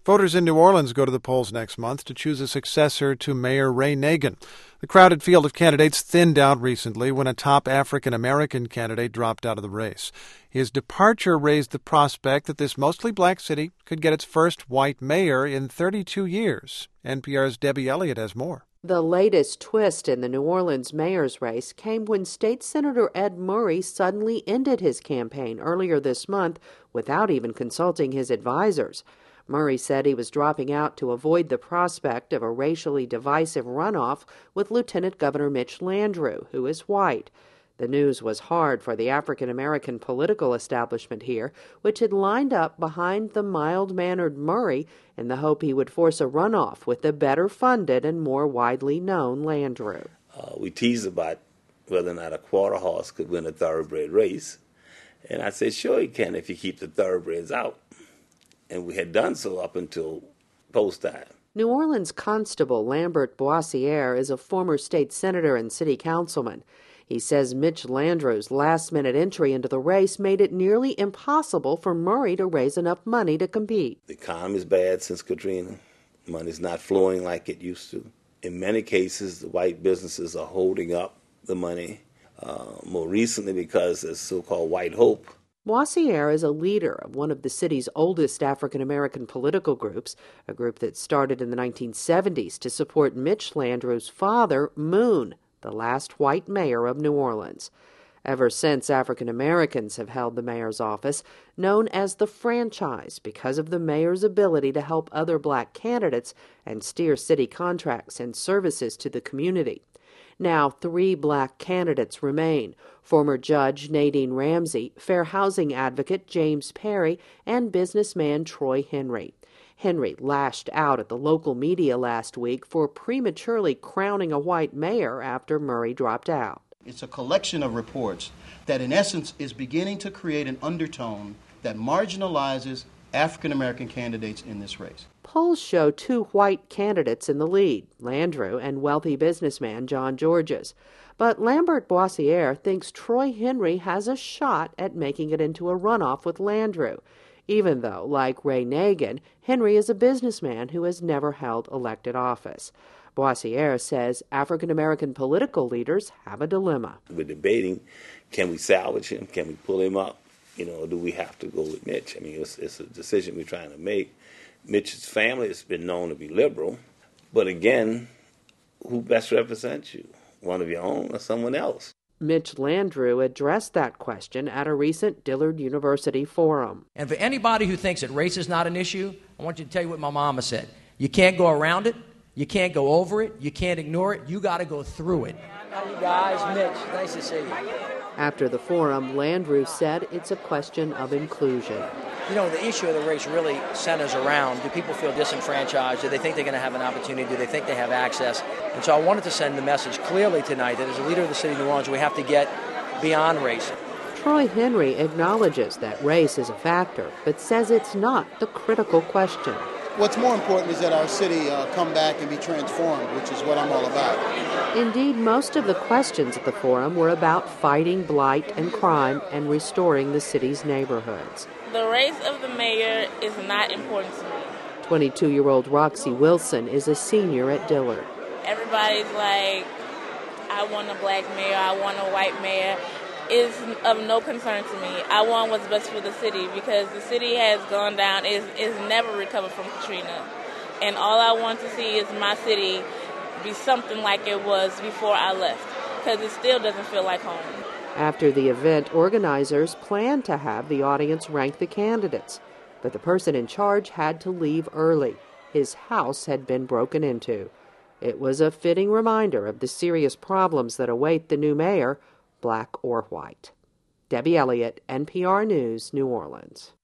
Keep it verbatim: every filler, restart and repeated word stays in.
Voters in New Orleans go to the polls next month to choose a successor to Mayor Ray Nagin. The crowded field of candidates thinned out recently when a top African-American candidate dropped out of the race. His departure raised the prospect that this mostly black city could get its first white mayor in thirty-two years. N P R's Debbie Elliott has more. The latest twist in the New Orleans mayor's race came when State Senator Ed Murray suddenly ended his campaign earlier this month without even consulting his advisors. Murray said he was dropping out to avoid the prospect of a racially divisive runoff with Lieutenant Governor Mitch Landrieu, who is white. The news was hard for the African-American political establishment here, which had lined up behind the mild-mannered Murray in the hope he would force a runoff with the better-funded and more widely known Landrieu. Uh, we teased about whether or not a quarter horse could win a thoroughbred race, and I said, sure he can if you keep the thoroughbreds out. And we had done so up until post time. New Orleans Constable Lambert Boissiere is a former state senator and city councilman. He says Mitch Landrieu's last-minute entry into the race made it nearly impossible for Murray to raise enough money to compete. The economy is bad since Katrina. Money's not flowing like it used to. In many cases, the white businesses are holding up the money. Uh, more recently, because there's so-called white hope. Boissiere is a leader of one of the city's oldest African-American political groups, a group that started in the nineteen seventies to support Mitch Landrieu's father, Moon, the last white mayor of New Orleans. Ever since, African-Americans have held the mayor's office, known as the franchise because of the mayor's ability to help other black candidates and steer city contracts and services to the community. Now, three black candidates remain: former Judge Nadine Ramsey, fair housing advocate James Perry, and businessman Troy Henry. Henry lashed out at the local media last week for prematurely crowning a white mayor after Murray dropped out. It's a collection of reports that, in essence, is beginning to create an undertone that marginalizes African-American candidates in this race. Polls show two white candidates in the lead, Landrieu and wealthy businessman John Georges. But Lambert Boissiere thinks Troy Henry has a shot at making it into a runoff with Landrieu, even though, like Ray Nagin, Henry is a businessman who has never held elected office. Boissiere says African-American political leaders have a dilemma. We're debating, can we salvage him? Can we pull him up? You know, do we have to go with Mitch? I mean, it's, it's a decision we're trying to make. Mitch's family has been known to be liberal, but again, who best represents you? One of your own or someone else? Mitch Landrieu addressed that question at a recent Dillard University forum. And for anybody who thinks that race is not an issue, I want you to tell you what my mama said. You can't go around it. You can't go over it. You can't ignore it. You got to go through it. How you guys? Mitch, nice to see you. After the forum, Landrieu said it's a question of inclusion. You know, the issue of the race really centers around, do people feel disenfranchised? Do they think they're going to have an opportunity? Do they think they have access? And so I wanted to send the message clearly tonight that as a leader of the city of New Orleans, we have to get beyond race. Troy Henry acknowledges that race is a factor, but says it's not the critical question. What's more important is that our city uh, come back and be transformed, which is what I'm all about. Indeed, most of the questions at the forum were about fighting blight and crime and restoring the city's neighborhoods. The race of the mayor is not important to me. twenty-two-year-old Roxy Wilson is a senior at Dillard. Everybody's like, I want a black mayor, I want a white mayor. Is of no concern to me. I want what's best for the city because the city has gone down, is is never recovered from Katrina. And all I want to see is my city be something like it was before I left because it still doesn't feel like home. After the event, organizers planned to have the audience rank the candidates, but the person in charge had to leave early. His house had been broken into. It was a fitting reminder of the serious problems that await the new mayor, black or white. Debbie Elliott, N P R News, New Orleans.